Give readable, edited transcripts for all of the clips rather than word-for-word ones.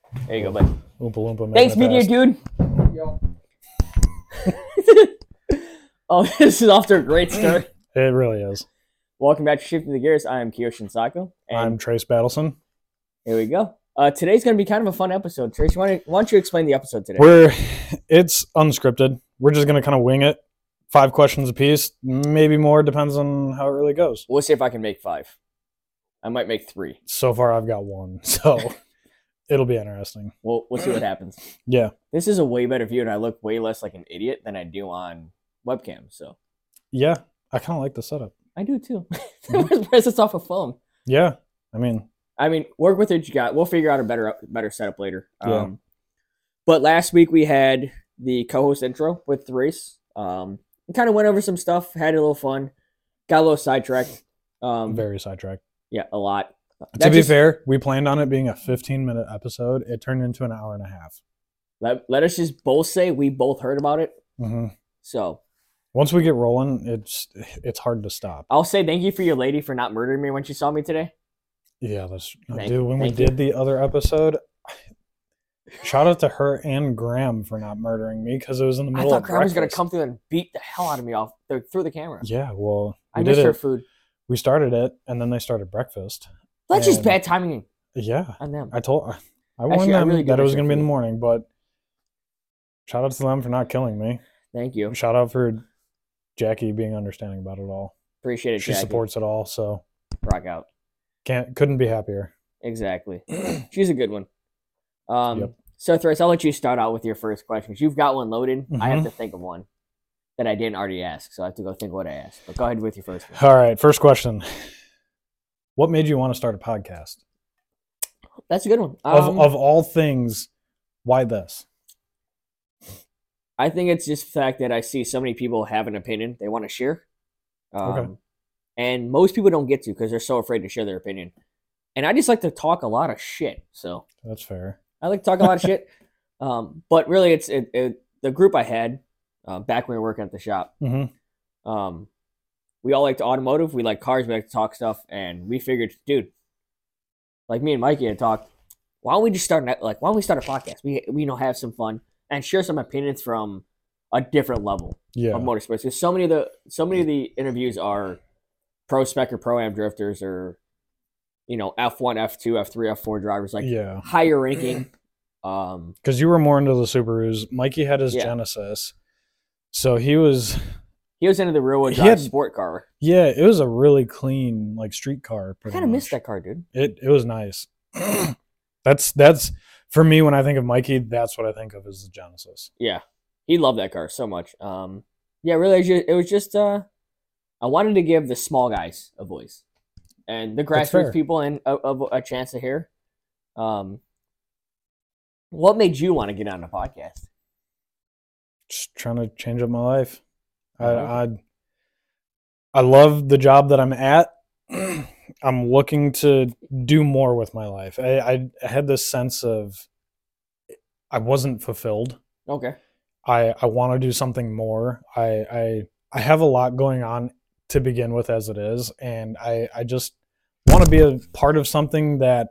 There you go, bud. Oompa Loompa. Thanks, Meteor Dude. Yo. Oh, this is off to a great start. It really is. Welcome back to Shifting the Gears. I am Kiyoshin Sako. And I'm Trace Battleson. here we go. Today's going to be kind of a fun episode. Trace, why don't you explain the episode today? It's unscripted. We're just going to kind of wing it. 5 questions apiece, maybe more, depends on how it really goes. We'll see if I can make 5. I might make 3. So far, I've got 1, so it'll be interesting. We'll see what happens. Yeah. This is a way better view, and I look way less like an idiot than I do on webcam. So Yeah, I kind of like the setup. I do too. Press this off a phone. Yeah, I mean, work with what you got. We'll figure out a better setup later. Yeah. But last week we had the co-host intro with Thrace. We kind of went over some stuff, had a little fun, got a little sidetracked. very sidetracked. Yeah, a lot. To be fair, we planned on it being a 15-minute episode. It turned into an hour and a half. Let us just both say we both heard about it. Mm-hmm. So Once we get rolling, it's hard to stop. I'll say thank you for your lady for not murdering me when she saw me today. Yeah, that's Thank dude. When we you. did the other episode, shout out to her and Graham for not murdering me because it was in the I middle thought of Graham was breakfast. gonna come through and beat the hell out of me through the camera. Yeah, well, I we missed did her it. food. We started it, and then they started breakfast. That's just And- bad timing Yeah, on them. I warned Actually, I them really do that it miss was her going to be in the food. morning, but shout out to them for not killing me. Thank you. Shout out for Jackie being understanding about it all. Appreciate it, She Jackie. supports it all, so Rock out. couldn't be happier. Exactly. She's a good one. Yep. So, Thrace, I'll let you start out with your first question because you've got one loaded. I have Mhm. to think of one that I didn't already ask, so I have to go think of what I asked. But go ahead with your first one. All right, first question. What made you want to start a podcast? That's a good one. Of all things, why this? I think it's just the fact that I see so many people have an opinion they want to share. Okay. And most people don't get to because they're so afraid to share their opinion. And I just like to talk a lot of shit. So That's fair. I like to talk a lot of shit. But really, it's the group I had back when we were working at the shop. Mm-hmm. We all liked automotive. We like cars. We like to talk stuff. And we figured, dude, like me and Mikey had talked, why don't we start a podcast? We have some fun and share some opinions from a different level Yeah. of motorsports. Because so many of the interviews are pro spec or pro am drifters or F1, F2, F3, F4 drivers, like Yeah. higher ranking. Because you were more into the Subarus. Mikey had his Yeah. Genesis. So he was into the real-wheel He drive had- sport car. yeah, it was a really clean, like, street car. I kind of missed that car, dude. It was nice. That's for me, when I think of Mikey, that's what I think of as the Genesis. Yeah, he loved that car so much. Yeah, really, it was just I wanted to give the small guys a voice and the That's fair. grassroots people and a chance to hear. What made you want to get on a podcast? Just trying to change up my life. Uh-huh. I love the job that I'm at. I'm looking to do more with my life. I had this sense of I wasn't fulfilled. Okay. I want to do something more. I have a lot going on to begin with as it is, and I just want to be a part of something that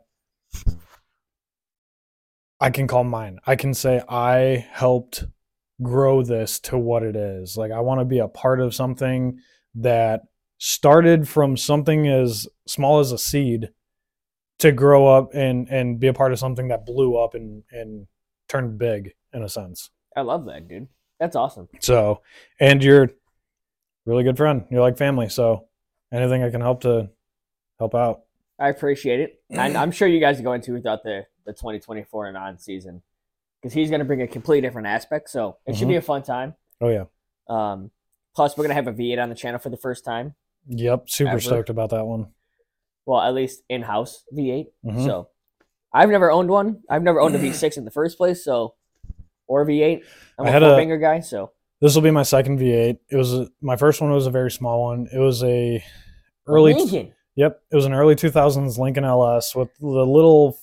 I can call mine. I can say I helped grow this to what it is. Like, I want to be a part of something that started from something as small as a seed to grow up and be a part of something that blew up and turned big, in a sense. I love that, dude. That's awesome. So, and you're a really good friend. You're like family. So anything I can help out. I appreciate it. And I'm sure you guys are going to without the 2024 and on season because he's going to bring a completely different aspect. So it should be a fun time. Oh, yeah. Plus, we're going to have a V8 on the channel for the first time. Yep. Super Ever. stoked about that one. Well, at least in-house V8. Mhm. So I've never owned one. I've never owned a V6 in the first place. So, or a V8. I'm I a had four-finger guy. So This will be my second V8. My first one was a very small one. It was a early. Lincoln. Yep. It was an early 2000s Lincoln LS with the little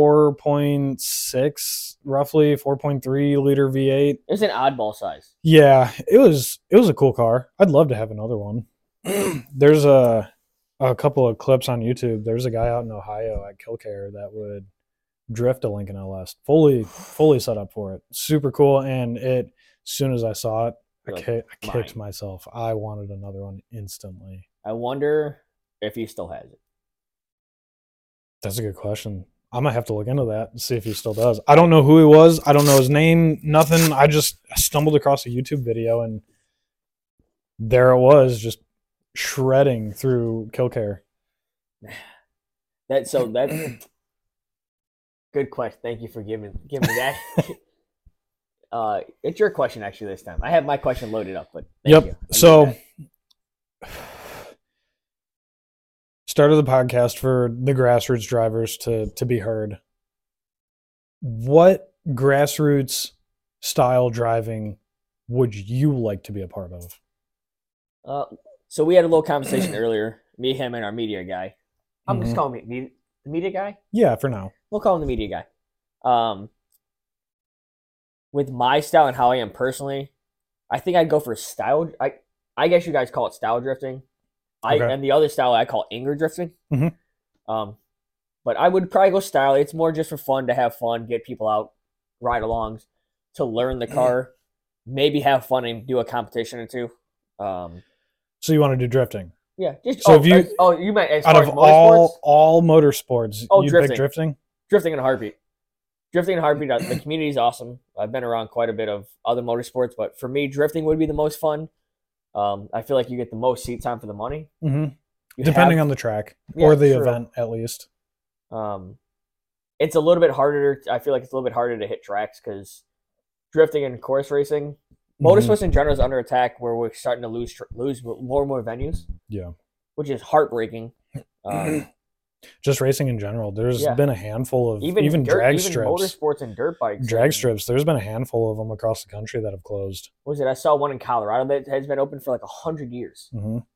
4.6, roughly 4.3 liter V8. It's an oddball size. Yeah, it was a cool car. I'd love to have another one. There's a couple of clips on YouTube. There's a guy out in Ohio at Killcare that would drift a Lincoln LS. Fully set up for it. Super cool. And as soon as I saw it, I kicked myself. I wanted another one instantly. I wonder if he still has it. That's a good question. I might have to look into that and see if he still does. I don't know who he was. I don't know his name. Nothing. I just stumbled across a YouTube video and there it was, just shredding through Killcare. That's good question. Thank you for giving me that. It's your question actually this time. I have my question loaded up, but thank you. So started the podcast for the grassroots drivers to be heard. What grassroots style driving would you like to be a part of? So we had a little conversation earlier, me, him, and our media guy. I'm just calling him the media guy? Yeah, for now. We'll call him the media guy. With my style and how I am personally, I think I'd go for style. I guess you guys call it style drifting. And the other style I call anger drifting. But I would probably go style. It's more just for fun, to have fun, get people out, ride alongs, to learn the car, maybe have fun and do a competition or two. So you want to do drifting? Yeah. So if you meant as out far of as motorsports? all motorsports, you pick drifting? Drifting in a heartbeat. Drifting in a heartbeat. The community is awesome. I've been around quite a bit of other motorsports, but for me, drifting would be the most fun. I feel like you get the most seat time for the money. Depending on the track or the event, at least. It's a little bit harder. I feel like it's a little bit harder to hit tracks because drifting and course racing, motorsports in general is under attack, where we're starting to lose more and more venues. Yeah, which is heartbreaking. Just racing in general. There's been a handful of even drag strips, motorsports and dirt bikes. Drag strips. There's been a handful of them across the country that have closed. What was it? I saw one in Colorado that has been open for like 100 years.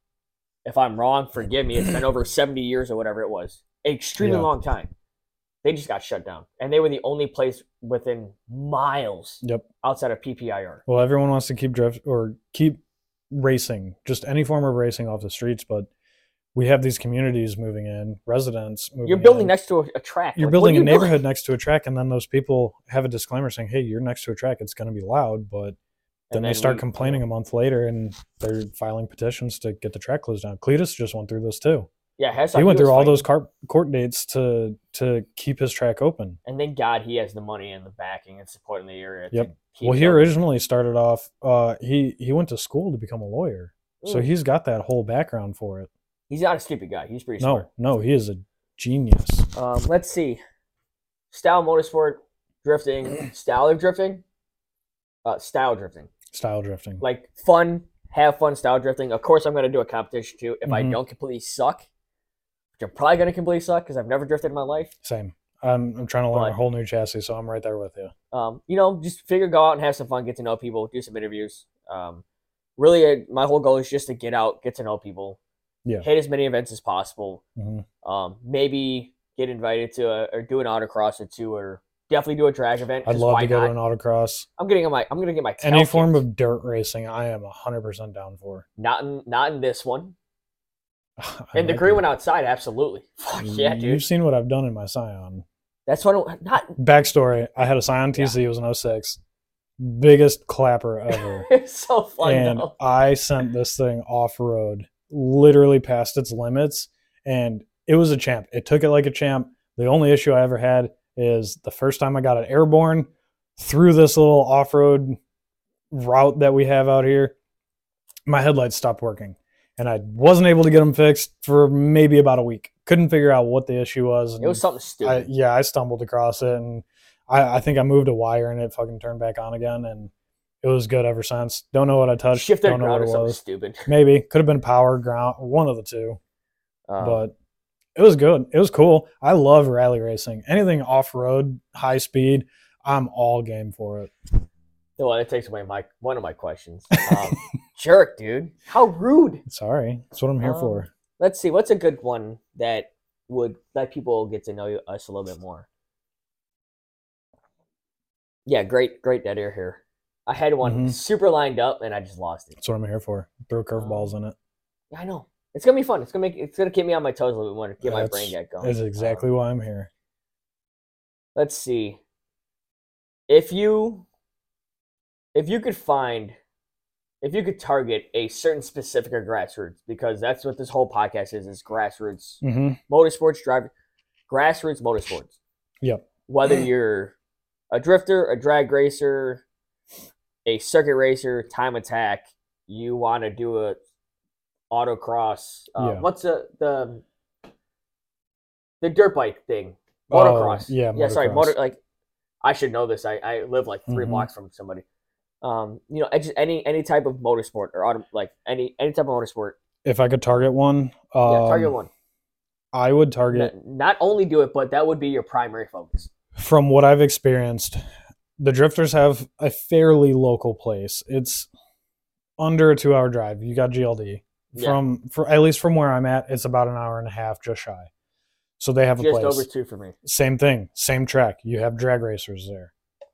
If I'm wrong, forgive me. It's been over 70 years or whatever it was. Extremely long time. They just got shut down, and they were the only place within miles outside of PPIR. Well, everyone wants to keep racing, just any form of racing off the streets, but we have these communities moving in, residents moving in. You're building next to a track. You're building a neighborhood next to a track, and then those people have a disclaimer saying, hey, you're next to a track, it's going to be loud, but then they start complaining a month later, and they're filing petitions to get the track closed down. Cletus just went through this too. Yeah, he went through all those court dates to keep his track open. And thank God he has the money and the backing and support in the area. Well, he originally started off, he went to school to become a lawyer. So he's got that whole background for it. He's not a stupid guy. He's pretty smart. No, he is a genius. Let's see. Style motorsport, drifting, style of drifting, style drifting. Style drifting. Like fun, have fun style drifting. Of course, I'm going to do a competition too. If I don't completely suck, which I'm probably going to completely suck because I've never drifted in my life. Same. I'm trying to learn a whole new chassis, so I'm right there with you. Just go out and have some fun, get to know people, do some interviews. Really, my whole goal is just to get out, get to know people. Yeah. Hit as many events as possible. Maybe get invited to or do an autocross or two, or definitely do a drag event. I'd love to go to an autocross. I'm gonna get my any form of dirt racing. I am 100% down for. Not in this one. And the green one outside, absolutely. Fuck yeah, dude. You've seen what I've done in my Scion. That's what backstory. I had a Scion TC. It was an 06. Biggest clapper ever. It's so fun. And I sent this thing off road, literally past its limits, and it was a champ. It took it like a champ. The only issue I ever had is the first time I got it airborne through this little off-road route that we have out here, my headlights stopped working, and I wasn't able to get them fixed for maybe about a week. Couldn't figure out what the issue was. It was something stupid. I stumbled across it, and I think I moved a wire and it fucking turned back on again, and it was good ever since. Don't know what I touched. Shifted don't know ground what or it something was. Stupid. Maybe. Could have been power, ground, one of the two. But it was good. It was cool. I love rally racing. Anything off-road, high speed, I'm all game for it. Well, that takes away one of my questions. Jerk, dude. How rude. Sorry. That's what I'm here for. Let's see. What's a good one that would let people get to know us a little bit more? Yeah, great dead air here. I had one super lined up and I just lost it. That's what I'm here for. Throw curveballs in it. Yeah, I know. It's gonna be fun. It's gonna keep me on my toes a little bit more to get my brain get going. That's exactly why I'm here. let's see. If you if you could find if you could target a certain specific or grassroots, because that's what this whole podcast is grassroots Mm-hmm. motorsports driver, grassroots motorsports. Yep. Whether you're a drifter, a drag racer, a circuit racer, time attack, you want to do a autocross. Yeah. What's the dirt bike thing? Motocross. Yeah, Yeah, sorry, motocross. like I should know this. I live like 3 Mhm. blocks from somebody. Just any type of motorsport or like any type of motorsport. If I could target one, Yeah, target one. I would target. Not only do it, but that would be your primary focus. From what I've experienced, the drifters have a fairly local place. It's under a 2-hour drive. You got GLD. Yeah. For at least from where I'm at, it's about an hour and a half, just shy. So they have a Just place. over 2 for me. Same thing, same track. You have drag racers there.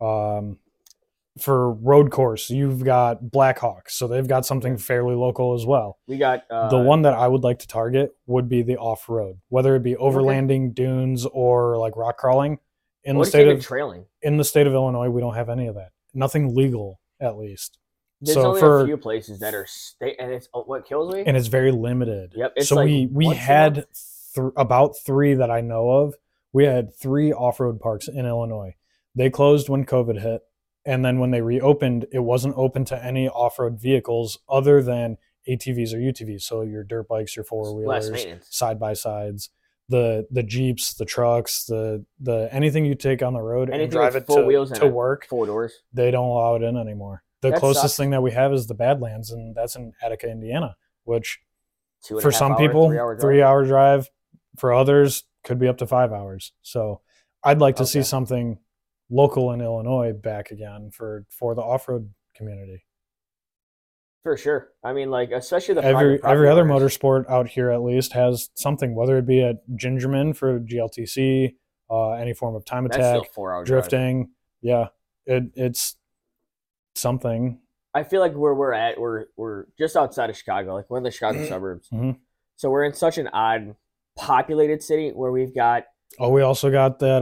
For road course, you've got Blackhawks, so they've got something fairly local as well. We got The one that I would like to target would be the off road, whether it be overlanding, dunes, or like rock crawling. In the state of trailing. In the state of Illinois, we don't have any of that. Nothing legal, at least. There's So only for a few places that are state, and it's what kills me. and it's very limited. Yep. It's So like we once a had month. about 3 that I know of. We had 3 off-road parks in Illinois. They closed when COVID hit, and then when they reopened, it wasn't open to any off-road vehicles other than ATVs or UTVs. So your dirt bikes, your less four-wheelers, maintenance. side by sides, the Jeeps, the trucks, the anything you take on the road and Anything drive with it four wheels to and work. 4 doors. They don't allow it in anymore. The That closest sucks. thing that we have is the Badlands, and that's in Attica, Indiana, which 2.5 for some hour, people, 3 hour drive. 3-hour drive. For others, could be up to 5 hours. So I'd like to see Okay. something local in Illinois back again for the off-road community. For sure. I mean, like especially the Every private other owners. motorsport out here at least has something, whether it be a Gingerman for GLTC, any form of time That's still attack, 4 hour drive. drifting. Yeah, it's something. I feel like where we're at, we're just outside of Chicago. Like we're in the Chicago suburbs. Mhm. So we're in such an odd populated city where we've got Oh, we also got that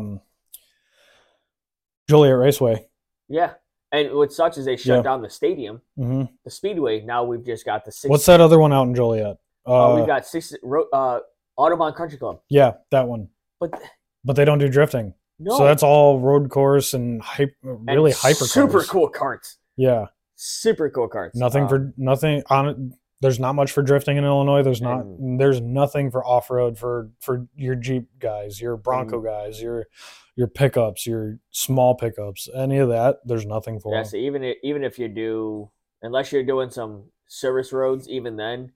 Joliet Raceway. yeah. And what sucks is they shut Yeah. down the stadium, Hmm. the speedway. Now we've just got the six. What's that other one out in Joliet? We've got Audubon Country Club, Yeah, that one. but But they don't do drifting. no, So that's all road course and really and hyper super cars. cool carts, Yeah, super cool carts. nothing on it. There's not much for drifting in Illinois. There's nothing for off road for your Jeep guys, your Bronco guys, your pickups, your small pickups, any of that. There's nothing for. Yeah, so even if you do, unless you're doing some service roads, even then,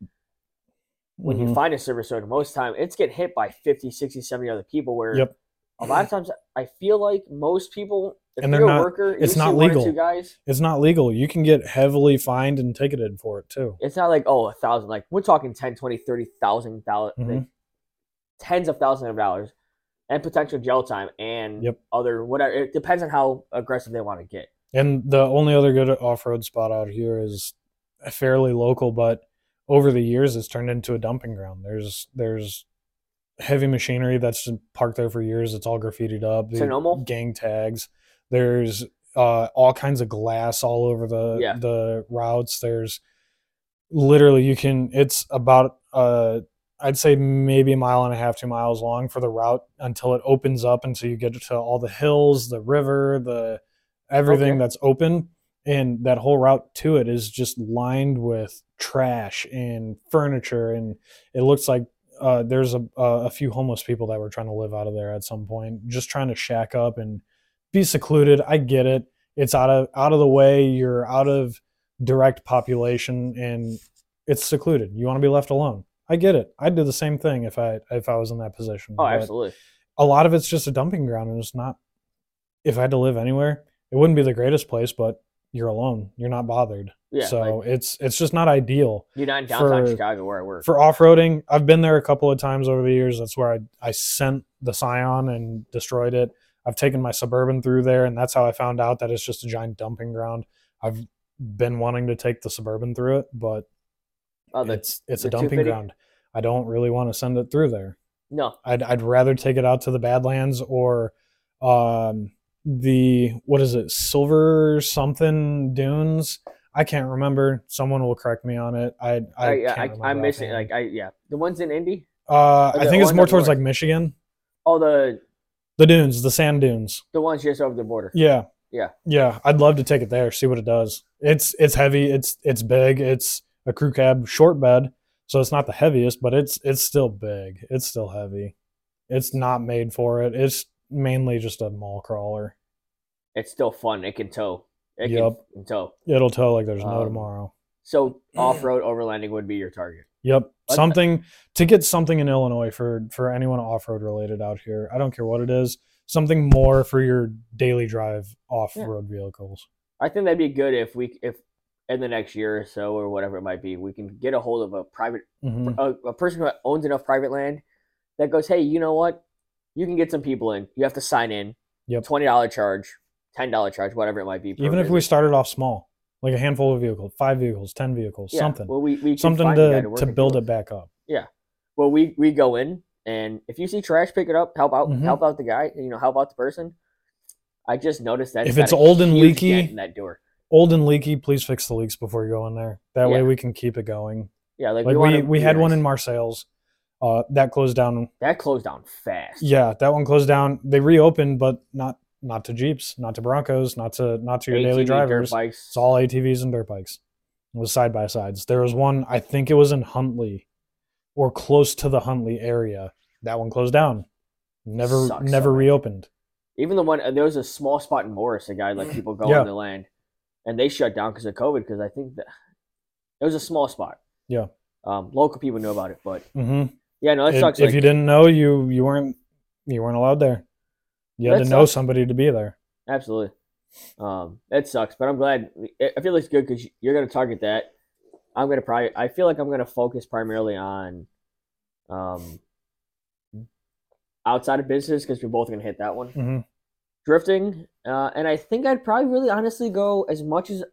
when you find a service road, most of the time it's getting hit by 50, 60, 70 other people. Where Yep. a lot of times I feel like most people, if And you're they're a not- worker, it's you not see one legal. or two guys. It's not legal. You can get heavily fined and ticketed for it too. It's not like, oh, 1,000. Like we're talking 10, 20, 30,000 dollars, like tens of thousands of dollars, and potential jail time and Yep. other whatever. It depends on how aggressive they want to get. And the only other good off-road spot out here is fairly local, but over the years it's turned into a dumping ground. There's heavy machinery that's been parked there for years. It's all graffitied up. Sonoma? Gang tags. There's all kinds of glass all over the routes. There's literally it's about I'd say maybe a mile and a half, 2 miles long for the route until it opens up until you get to all the hills, the river, the everything that's open. And that whole route to it is just lined with trash and furniture. And it looks like there's a few homeless people that were trying to live out of there at some point, just trying to shack up and be secluded. I get it. It's out of the way. You're out of direct population and it's secluded. You want to be left alone. I get it. I'd do the same thing if I was in that position. Oh, But absolutely. a lot of it's just a dumping ground, and it's not. If I had to live anywhere, it wouldn't be the greatest place, but you're alone. You're not bothered. Yeah, So it's just not ideal. You're not in downtown for- Chicago where I work. For off-roading, I've been there a couple of times over the years. That's where I sent the Scion and destroyed it. I've taken my Suburban through there, and that's how I found out that it's just a giant dumping ground. I've been wanting to take the Suburban through it, but it's a the dumping 250? ground. I don't really want to send it through there. No, I'd rather take it out to the Badlands or What is it, Silver something Dunes? I can't remember. Someone will correct me on it. I can't I'm remember missing offhand. the ones in Indy. I The think it's ones more up towards north. like Michigan. Oh, The dunes, the sand dunes. the ones just over the border. Yeah, Yeah, yeah. I'd love to take it there, see what it does. It's heavy. It's big. It's a crew cab short bed, so it's not the heaviest, but it's still big. It's still heavy. It's not made for it. It's mainly just a mall crawler. it's still fun. It can tow. It can Yep. tow. It'll tow like there's no Um, tomorrow. So off road overlanding would be your target. Yep. But- Something to get something in Illinois for anyone off road related out here. I don't care what it is. Something more for your daily drive off road vehicles. I think that'd be good if in the next year or so or whatever it might be, we can get a hold of a private Mhm. a person who owns enough private land that goes, hey, you know what? You can get some people in. You have to sign in. Yep. $20 charge, $10 charge, whatever it might be. Even if we started off small, like a handful of vehicles, 5 vehicles, 10 vehicles, something. Well, we can something find a guy to work build for it us. back up. Yeah. Well, we go in, and if you see trash, pick it up. Help out the guy. Help out the person. I just noticed that If it's old and leaky, in that door. Old and leaky, please fix the leaks before you go in there. That way we can keep it going. Yeah, like we had one in Marseilles. That closed down. That closed down fast. Yeah, that one closed down. They reopened, but not to Jeeps, not to Broncos, not to your ATV, daily drivers. Dirt bikes. It's all ATVs and dirt bikes. It was side by sides. There was one, I think it was in Huntley, or close to the Huntley area. That one closed down. Never reopened. Even the one there was a small spot in Morris, a guy let people go on the land, and they shut down because of COVID. Because I think that it was a small spot. Yeah. Local people knew about it, but yeah, no, that sucks. If you didn't know, you weren't allowed there. You had to know somebody to be there. Absolutely. That sucks, but I'm glad. I feel it's good because you're going to target that. I feel like I'm going to focus primarily on outside of business because we're both going to hit that one. Drifting, and I think I'd probably really honestly go as much as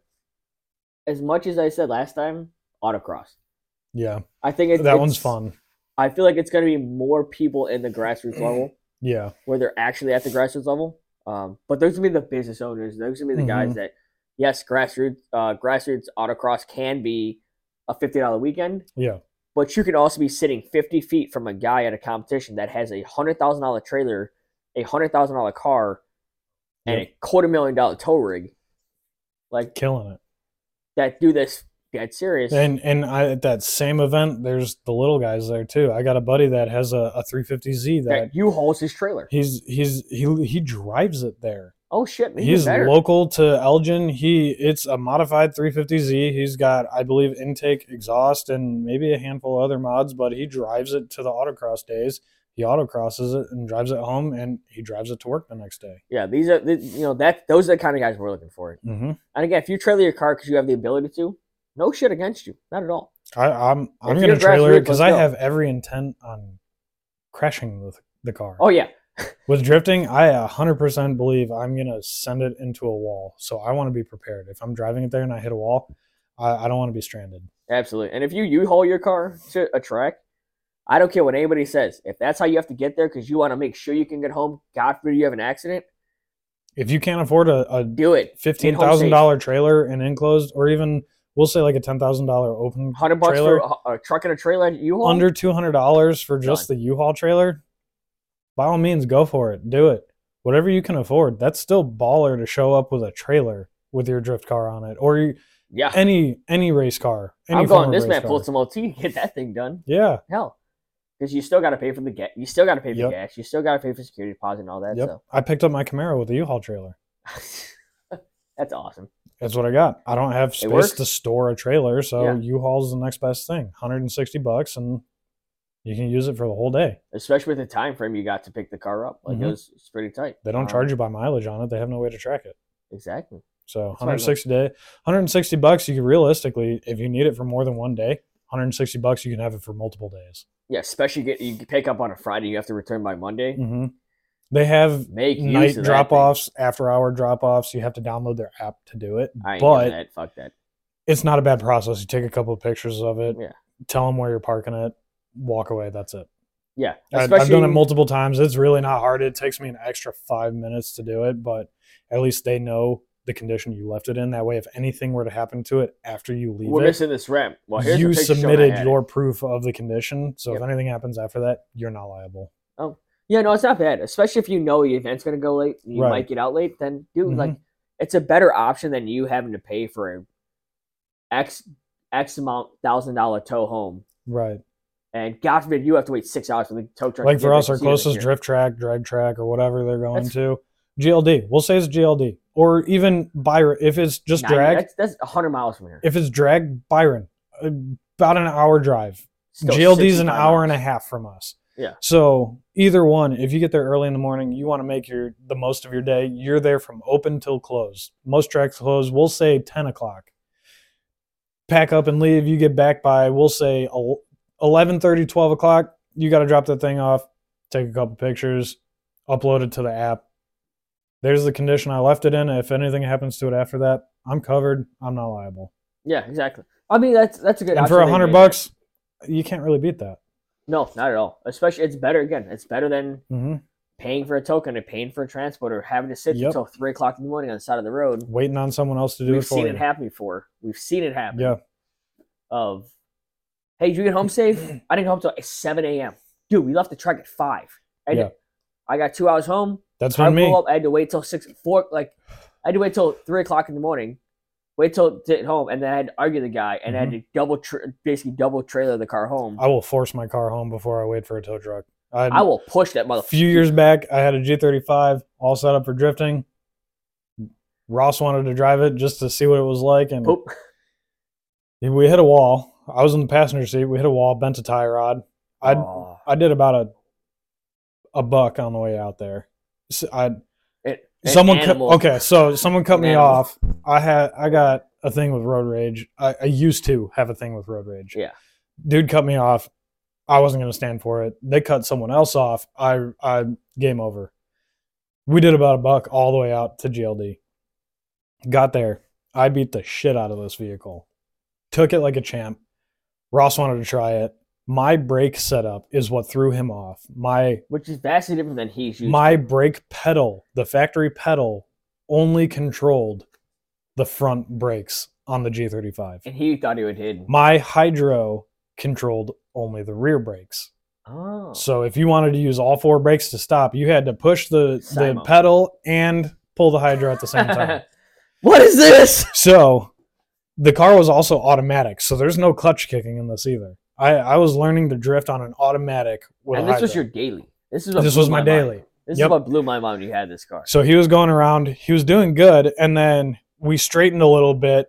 I said last time, autocross. Yeah, I think that one's fun. I feel like it's going to be more people in the grassroots level. Yeah, where they're actually at the grassroots level. But those going to be the business owners. Those going to be the guys that, yes, grassroots autocross can be a $50 weekend. Yeah. But you can also be sitting 50 feet from a guy at a competition that has a $100,000 trailer, a $100,000 car, and a $250,000 tow rig. Like killing it. That do this dead serious. And at that same event, there's the little guys there too. I got a buddy that has a 350Z that U-Hauls his trailer. He drives it there. Oh shit! He's local to Elgin. It's a modified 350Z. He's got, I believe, intake, exhaust, and maybe a handful of other mods. But he drives it to the autocross days. He autocrosses it and drives it home, and he drives it to work the next day. Yeah, those are the kind of guys we're looking for. Mm-hmm. And again, if you trailer your car because you have the ability to, no shit against you, not at all. I'm going to trailer it because I have every intent on crashing with the car. Oh yeah. With drifting, I 100% believe I'm going to send it into a wall. So I want to be prepared. If I'm driving it there and I hit a wall, I don't want to be stranded. Absolutely. And if you U-Haul your car to a track, I don't care what anybody says. If that's how you have to get there because you want to make sure you can get home, God forbid you have an accident. If you can't afford a do it. $15,000 trailer and enclosed, or even we'll say like a $10,000 open $100 trailer, for a truck and a trailer U-Haul? Under $200 for just the U-Haul trailer, by all means, go for it. Do it. Whatever you can afford. That's still baller to show up with a trailer with your drift car on it, or any race car. I'm going this man pulled some OT to get that thing done. Yeah, hell, because you still got to pay for the gas. You still got to pay for gas. You still got to pay for security deposit and all that. Yep. So I picked up my Camaro with a U-Haul trailer. That's awesome. That's what I got. I don't have space to store a trailer, so U-Haul's the next best thing. $160, and you can use it for the whole day. Especially with the time frame you got to pick the car up. Like it's pretty tight. They don't charge you by mileage on it. They have no way to track it. Exactly. So $160, you can realistically, if you need it for more than one day, $160 you can have it for multiple days. Yeah, especially you pick up on a Friday, you have to return by Monday. Mm-hmm. They have night drop-offs, after-hour drop-offs. You have to download their app to do it. I ain't doing that. Fuck that. It's not a bad process. You take a couple of pictures of it, tell them where you're parking it, walk away. That's it. Yeah, I've done it especially multiple times. It's really not hard. It takes me an extra 5 minutes to do it, but at least they know the condition you left it in. That way, if anything were to happen to it after you leave we're it, missing this rim. Well, here's the you picture showing I submitted had it. your proof of the condition. So if Yep. anything happens after that, you're not liable. Oh, yeah, no, it's not bad. Especially if you know the event's gonna go late, and you Right. might get out late. Then, dude, Mhm. like, it's a better option than you having to pay for a X amount $1,000 tow home. Right. And God forbid you have to wait 6 hours for the tow truck. Like to for get us, there our 'cause you didn't closest hear. drift track, drag track, or whatever they're going That's- to, GLD. We'll say it's GLD. Or even Byron. If it's just 90 drag, That's 100 miles from here. if it's drag, Byron, about an hour drive. Still GLD's an 65 hour and a miles. half from us. Yeah. So either one, if you get there early in the morning, you want to make the most of your day. You're there from open till close. Most tracks close. We'll say 10 o'clock. Pack up and leave. You get back by, we'll say 11:30, 12 o'clock. You got to drop that thing off, take a couple pictures, upload it to the app. There's the condition I left it in. If anything happens to it after that, I'm covered. I'm not liable. Yeah, exactly. I mean, that's a good. And option for they made. $100, you can't really beat that. No, not at all. Especially, it's better. Again, it's better than Mm-hmm. paying for a token and paying for a transport or having to sit Yep. until 3 o'clock in the morning on the side of the road. Waiting on someone else to do We've it for seen you. it happen before. We've seen it happen. Yeah. Of, hey, did you get home safe? I didn't get home until 7 a.m. Dude, we left the truck at 5. Yeah. I got 2 hours home. That's I been me. pull up. I had to wait till 4. Like, I had to wait till 3 o'clock in the morning. Wait till to get home, and then I had to argue the guy, and I had to basically double trailer the car home. I will force my car home before I wait for a tow truck. I will push that A motherfucker. few years back, I had a G35 all set up for drifting. Ross wanted to drive it just to see what it was like, and Poop. we hit a wall. I was in the passenger seat. We hit a wall, bent a tie rod. Oh. I did about a buck on the way out there. So Someone someone cut me animal. off. I got a thing with road rage. I used to have a thing with road rage. Yeah. Dude cut me off. I wasn't going to stand for it. They cut someone else off. I game over. We did about a buck all the way out to GLD. Got there. I beat the shit out of this vehicle. Took it like a champ. Ross wanted to try it. My brake setup is what threw him off. Which is vastly different than he's used. My brake pedal, the factory pedal, only controlled the front brakes on the G35. And he thought he would hit. My hydro controlled only the rear brakes. Oh. So if you wanted to use all 4 brakes to stop, you had to push the Simo. pedal and pull the hydro at the same time. What is this? So the car was also automatic, so there's no clutch kicking in this either. I was learning to drift on an automatic with And a this was hydro. your daily. This This was my daily. This Yep. is what blew my mind when you had this car. So he was going around. He was doing good, and then we straightened a little bit.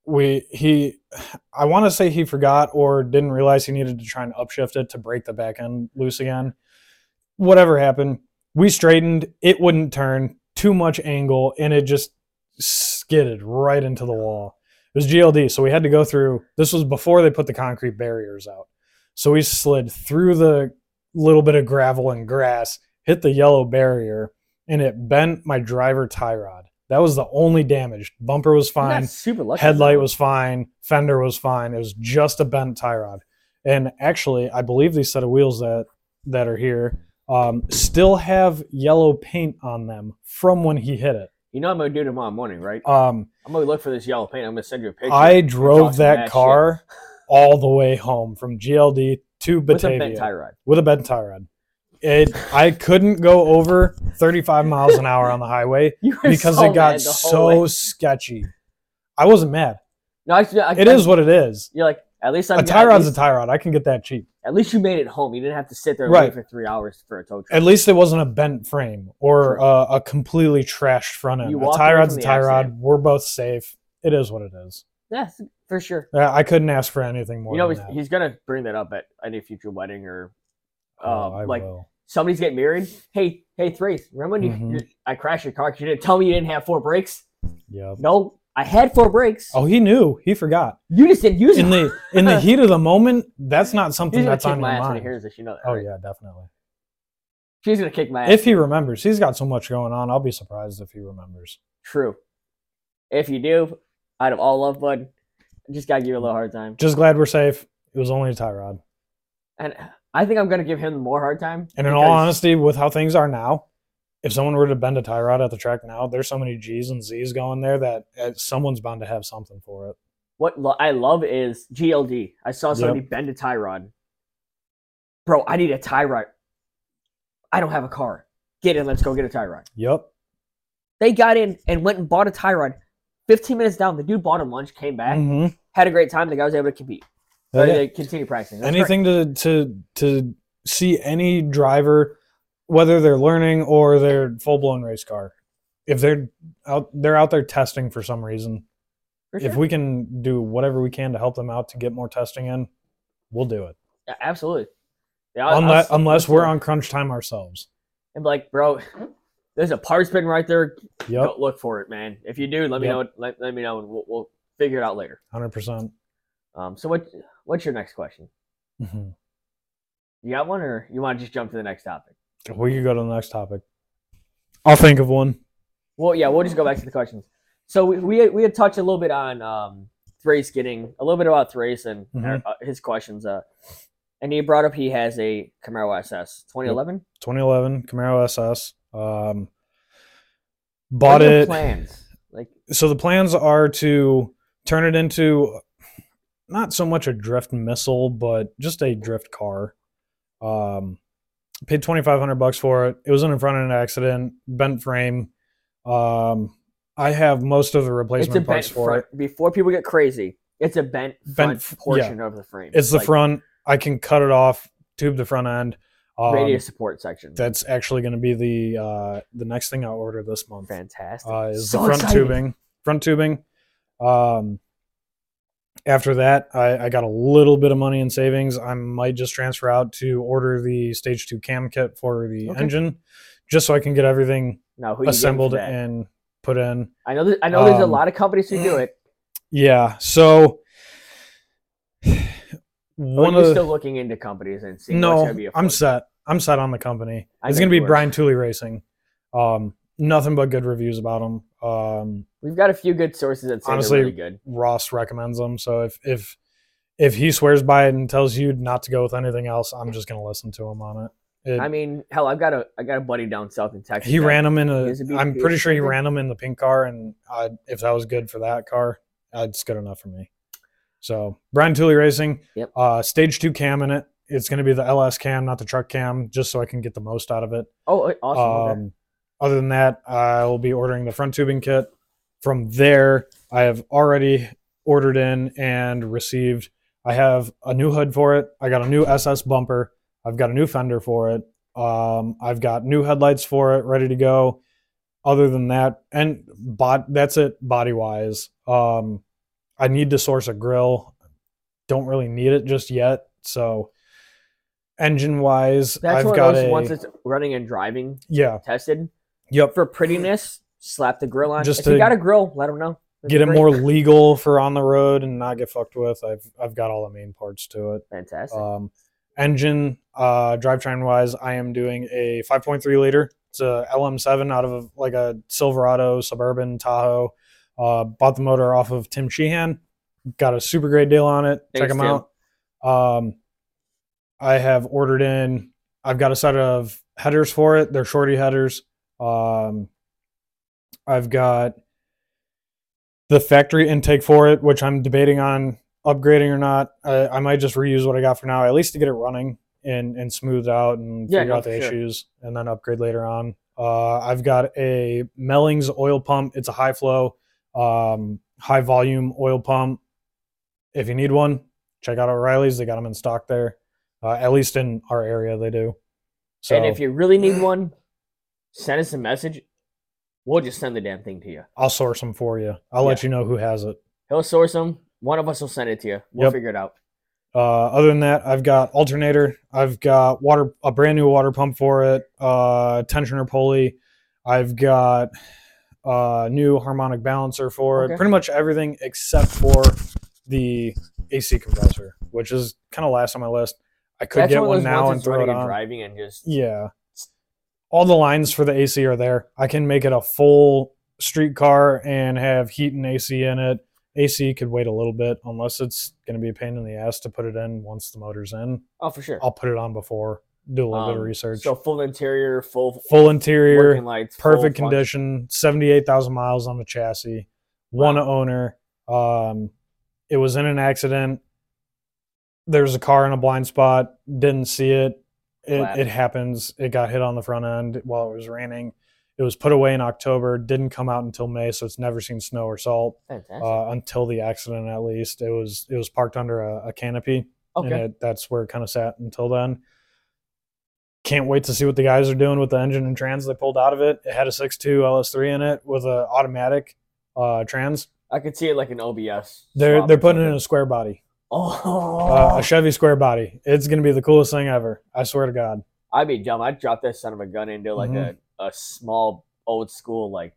I want to say he forgot or didn't realize he needed to try and upshift it to break the back end loose again. Whatever happened, we straightened. It wouldn't turn. Too much angle, and it just skidded right into the wall. It was GLD, so we had to go through. This was before they put the concrete barriers out. So we slid through the little bit of gravel and grass, hit the yellow barrier, and it bent my driver tie rod. That was the only damage. Bumper was You fine. got super lucky. Headlight was fine. Fender was fine. It was just a bent tie rod. And actually, I believe these set of wheels that are here still have yellow paint on them from when he hit it. You know what I'm going to do tomorrow morning, right? Um, I'm going to look for this yellow paint. I'm going to send you a picture. I and talk drove some that mad car all the way home from GLD to shit with a Batavia bent tie rod. with a bent tie rod. I couldn't go over 35 miles an hour on the highway You were because so it got mad the whole so way. sketchy. I wasn't mad. No, It is what it is. You're like, at least A tie rod's a tie rod. I can get that cheap. At least you made it home. You didn't have to sit there and Right. wait for 3 hours for a tow truck. At least it wasn't a bent frame or True. a completely trashed front end. You A walked tie away rod's a from the tie rod. accident. We're both safe. It is what it is. Yes, for sure. I couldn't ask for anything more You know, than that. he's going to bring that up at any future wedding or I like will. somebody's getting married. Hey, Thrace, remember when Mhm. I crashed your car because you didn't tell me you didn't have 4 brakes? Yep. No, I had 4 brakes. Oh, he knew. He forgot. You just didn't use In them. the heat of the moment, that's not something She's going that's to kick on your my ass when he mind. hears this. You know that, Oh right? yeah, definitely. She's going to kick my ass. If he remembers, he's got so much going on. I'll be surprised if he remembers. True. If you do, out of all love, bud, I just got to give you a little hard time. Just glad we're safe. It was only a tie rod. And I think I'm gonna give him more hard time. And in all honesty, with how things are now, if someone were to bend a tie rod at the track now, there's so many G's and Z's going there that someone's bound to have something for it. What I love is GLD. I saw somebody bend a tie rod. Bro, I need a tie rod. I don't have a car. Get in, let's go get a tie rod. Yep. They got in and went and bought a tie rod. 15 minutes down, the dude bought him lunch, came back, had a great time. The guy was able to compete. They continue practicing. That's anything to see any driver, whether they're learning or they're full-blown race car, if they're out there testing for some reason, sure. If we can do whatever we can to help them out to get more testing in, we'll do it. Yeah, absolutely. Yeah, unless we're on crunch time ourselves. And like, bro, there's a parts bin right there. Yep. Go look for it, man. If you do, let me know. Let me know, and we'll figure it out later. 100%. So what's your next question? You got one, or you want to just jump to the next topic? We could go to the next topic. I'll think of one. Well, yeah, we'll just go back to the questions. So we had touched a little bit on Thrace getting a little bit about Thrace and his questions. And he brought up he has a Camaro SS 2011. Yep. 2011 Camaro SS. Bought what are your it. Plans so the plans are to turn it into not so much a drift missile, but just a drift car. Paid $2,500 for it. It was in a front end accident, bent frame. I have most of the replacement parts for it. Before people get crazy, it's a bent portion of the frame. It's the front. I can cut it off, tube the front end. Radius support section. That's actually going to be the next thing I'll order this month. Fantastic. Is so the front exciting. Front tubing. After that, I got a little bit of money in savings. I might just transfer out to order the Stage 2 cam kit for the engine, just so I can get everything assembled and put in. I know there's a lot of companies who do it. Yeah, so you're still looking into companies and seeing what's going to be I'm set. I'm set on the company. It's going to be Brian Tooley Racing. Nothing but good reviews about them. We've got a few good sources that say honestly, they're really good. Ross recommends them. So if he swears by it and tells you not to go with anything else, I'm just going to listen to him on it. I mean, hell, I got a buddy down south in Texas. He ran them in I'm pretty sure he ran them in the pink car, and if that was good for that car, it's good enough for me. So Brian Tooley Racing, Stage 2 cam in it. It's going to be the LS cam, not the truck cam, just so I can get the most out of it. Oh, awesome. Other than that, I will be ordering the front tubing kit. From there, I have already ordered in and received. I have a new hood for it. I got a new SS bumper. I've got a new fender for it. I've got new headlights for it, ready to go. Other than that, that's it body-wise. I need to source a grill. Don't really need it just yet. So engine-wise, I've got once it's running and driving, tested. Yep. For prettiness, slap the grill on. If you got a grill, let them know. Get it more legal for on the road and not get fucked with. I've got all the main parts to it. Fantastic. Engine, drivetrain-wise, I am doing a 5.3 liter. It's a LM7 out of like a Silverado, Suburban, Tahoe. Bought the motor off of Tim Sheehan. Got a super great deal on it. Check him out. I have ordered in. I've got a set of headers for it. They're shorty headers. I've got the factory intake for it, which I'm debating on upgrading or not. I might just reuse what I got for now, at least to get it running and smoothed out and figure out the issues, and then upgrade later on. I've got a Mellings oil pump. It's a high flow, high volume oil pump. If you need one, check out O'Reilly's. They got them in stock there. At least in our area, they do. So, and if you really need one, send us a message. We'll just send the damn thing to you. I'll source them for you. I'll let you know who has it. He'll source them. One of us will send it to you. We'll figure it out. Other than that, I've got alternator. I've got a brand new water pump for it. Tensioner pulley. I've got a new harmonic balancer for it. Pretty much everything except for the AC compressor, which is kind of last on my list. I could get one now and throw it on. Driving and just all the lines for the AC are there. I can make it a full street car and have heat and AC in it AC could wait a little bit unless it's going to be a pain in the ass to put it in once the motor's in. Oh, for sure. I'll put it on before, do a little bit of research. So full interior, full interior, working lights, perfect condition, 78,000 miles on the chassis, one owner. It was in an accident. There's a car in a blind spot. Didn't see it. It happens. It got hit on the front end while it was raining. It was put away in October. Didn't come out until May, so it's never seen snow or salt. Fantastic. Until the accident, at least. It was parked under a canopy. Okay. And that's where it kind of sat until then. Can't wait to see what the guys are doing with the engine and trans they pulled out of it. It had a 6.2 LS3 in it with an automatic trans. I could see it like an OBS. They're putting it in a square body. Oh, a Chevy square body. It's going to be the coolest thing ever. I swear to God. I'd be dumb. I'd drop that son of a gun into like a small old school like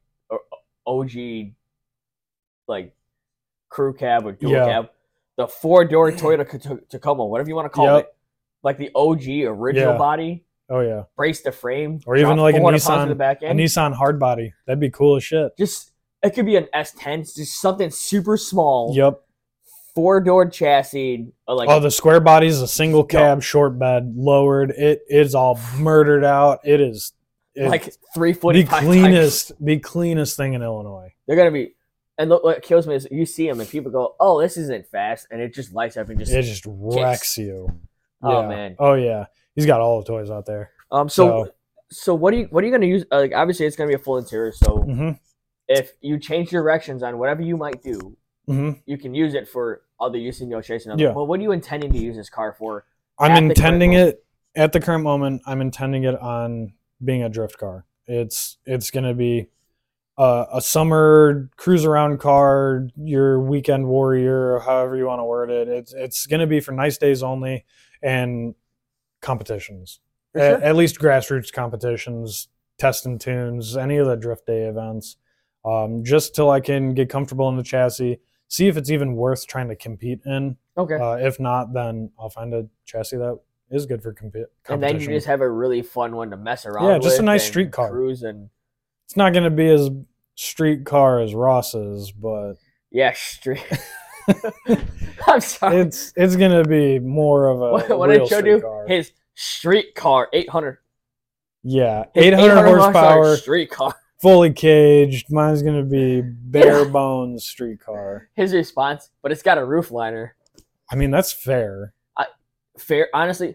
OG like crew cab or dual cab. The 4-door Toyota Tacoma, whatever you want to call it. Like the OG original body. Oh yeah. Brace the frame. Or even like a Nissan hard body. That'd be cool as shit. Just it could be an S10, just something super small. Yep. 4-door chassis. The square body's a single cab, short bed, lowered. It is all murdered out. It's like 3 foot. The cleanest thing in Illinois. They're gonna be, and what kills me is you see them and people go, "Oh, this isn't fast," and it just lights up and just wrecks you. Oh man. Oh yeah. He's got all the toys out there. So what are you gonna use? Like obviously it's gonna be a full interior. So if you change directions on whatever you might do, you can use it for other use in your chasing. Well, what are you intending to use this car for? At the current moment. I'm intending it on being a drift car. It's gonna be a summer cruise around car, your weekend warrior, or however you want to word it. It's gonna be for nice days only and competitions. Sure. At least grassroots competitions, test and tunes, any of the drift day events. Just till I can get comfortable in the chassis, see if it's even worth trying to compete in. Okay. If not, then I'll find a chassis that is good for competition. And then you just have a really fun one to mess around with. Yeah, just a nice street car. Cruise and it's not going to be as street car as Ross's, but yeah, street. I'm sorry. It's going to be more of a what real I showed you car. His street car 800. Yeah, 800 horsepower street car. Fully caged. Mine's going to be bare bones street car. His response, but it's got a roof liner. I mean, that's fair. Fair, honestly.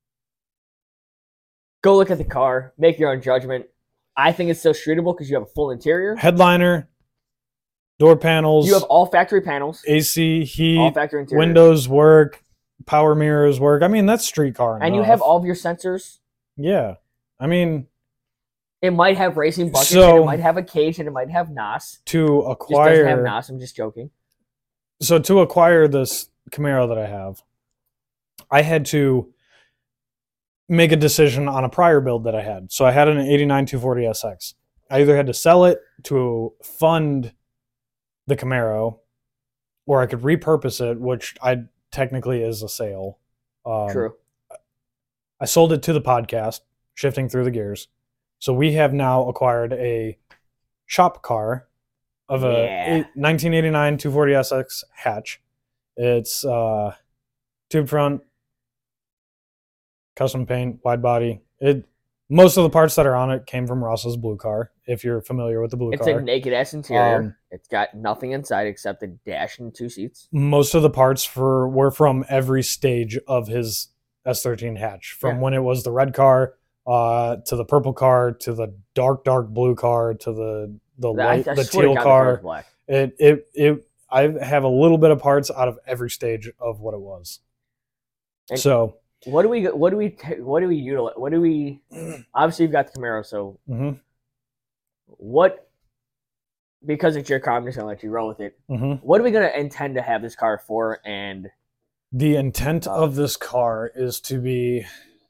Go look at the car. Make your own judgment. I think it's still streetable because you have a full interior. Headliner, door panels. You have all factory panels. AC, heat, all factory interior. Windows work, power mirrors work. I mean, that's street car enough. And you have all of your sensors. Yeah. I mean, it might have racing buckets, and it might have a cage, and it might have NOS. To acquire, it doesn't have NOS. I'm just joking. So to acquire this Camaro that I have, I had to make a decision on a prior build that I had. So I had an 89 240 SX. I either had to sell it to fund the Camaro, or I could repurpose it, which I technically is a sale. True. I sold it to the podcast, shifting through the gears. So we have now acquired a shop car of a 1989 240 SX hatch. It's tube front, custom paint, wide body. Most of the parts that are on it came from Ross's blue car, if you're familiar with the blue car. It's a naked-ass interior. It's got nothing inside except a dash and 2 seats. Most of the parts were from every stage of his S13 hatch, from when it was the red car to the purple car, to the dark blue car, to the teal car. I have a little bit of parts out of every stage of what it was. And so what do we utilize? Obviously you've got the Camaro, so what? Because it's your car, I'm just gonna let you roll with it. What are we gonna intend to have this car for? And the intent of this car is to be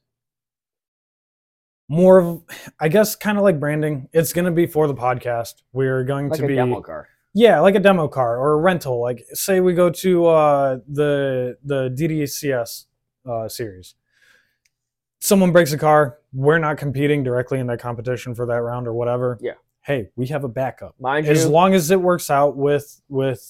more of, I guess, kind of like branding. It's going to be for the podcast. We're going to be like a demo car. Yeah, like a demo car or a rental. Like, say we go to the DDCS series. Someone breaks a car. We're not competing directly in that competition for that round or whatever. Yeah. Hey, we have a backup. Mind you, as long as it works out with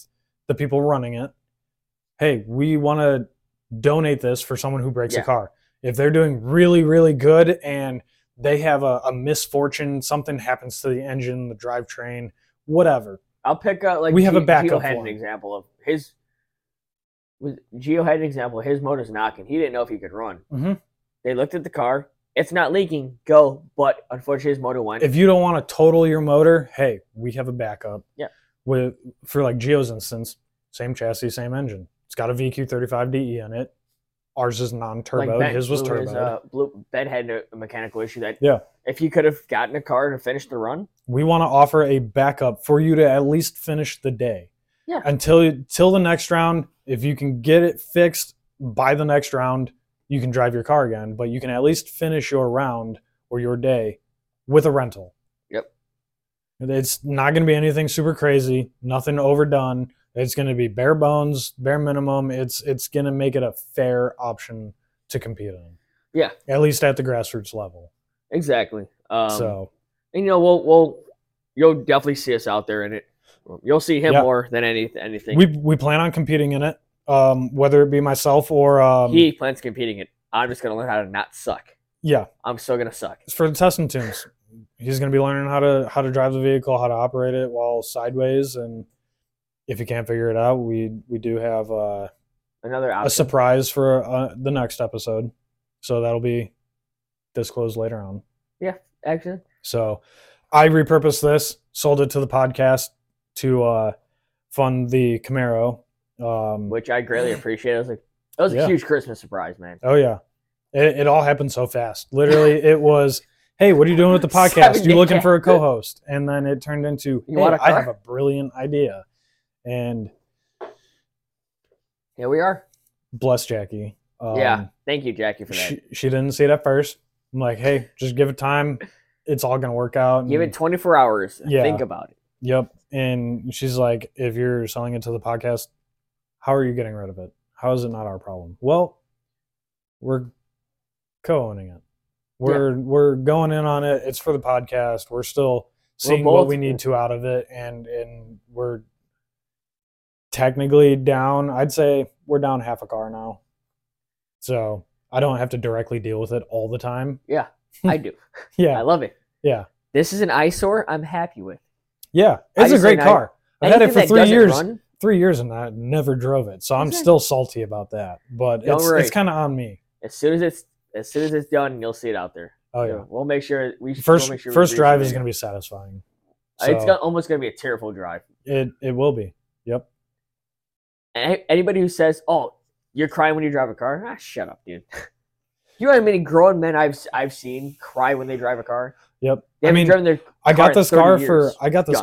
the people running it, hey, we want to donate this for someone who breaks a car. If they're doing really, really good and they have a misfortune, something happens to the engine, the drivetrain, whatever. I'll pick up we have a backup. Gio had an example of his. Gio had an example. His motor's knocking. He didn't know if he could run. Mm-hmm. They looked at the car. It's not leaking. Go. But unfortunately, his motor went. If you don't want to total your motor, hey, we have a backup. Yeah. For like Gio's instance, same chassis, same engine. It's got a VQ35DE in it. Ours is non-turbo. Like his was turbo. Ben had a mechanical issue that yeah. If he could have gotten a car to finish the run. We want to offer a backup for you to at least finish the day. Yeah. Till the next round, if you can get it fixed by the next round, you can drive your car again, but you can at least finish your round or your day with a rental. Yep. It's not going to be anything super crazy, nothing overdone. It's going to be bare bones, bare minimum. It's going to make it a fair option to compete in. Yeah. At least at the grassroots level. Exactly. So, and you'll definitely see us out there in it. You'll see him more than anything. We plan on competing in it, whether it be myself or he plans competing in it. I'm just gonna learn how to not suck. Yeah, I'm still gonna suck. It's for the testing tunes. He's gonna be learning how to drive the vehicle, how to operate it while sideways, and if he can't figure it out, we do have another option. A surprise for the next episode. So that'll be disclosed later on. Yeah, actually. So I repurposed this, sold it to the podcast to fund the Camaro, which I greatly appreciate. It was a huge Christmas surprise, man. Oh yeah, it all happened so fast. Literally, it was, hey, what are you doing with the podcast? You looking for a co-host? And then it turned into, hey, I have a brilliant idea, and here we are. Bless Jackie. Yeah, thank you, Jackie, for that. She didn't see it at first. I'm like, hey, just give it time. It's all gonna work out. Give it 24 hours. Yeah. Think about it. Yep. And she's like, if you're selling it to the podcast, how are you getting rid of it? How is it not our problem? Well, we're co-owning it. We're going in on it. It's for the podcast. We're still seeing what we need to out of it, and we're technically down. I'd say we're down half a car now. So I don't have to directly deal with it all the time. Yeah, I do. Yeah. I love it. Yeah. This is an eyesore I'm happy with. Yeah. It's a great car. I've had it for 3 years. Run, 3 years and I never drove it. So I'm still salty about that. But it's kind of on me. As soon as it's done, you'll see it out there. Oh yeah. So we'll make sure first drive is going to be satisfying. So, it's almost going to be a tearful drive. It will be. Yep. And anybody who says, "Oh, you're crying when you drive a car," shut up, dude. You know how many grown men I've seen cry when they drive a car? Yep. I got this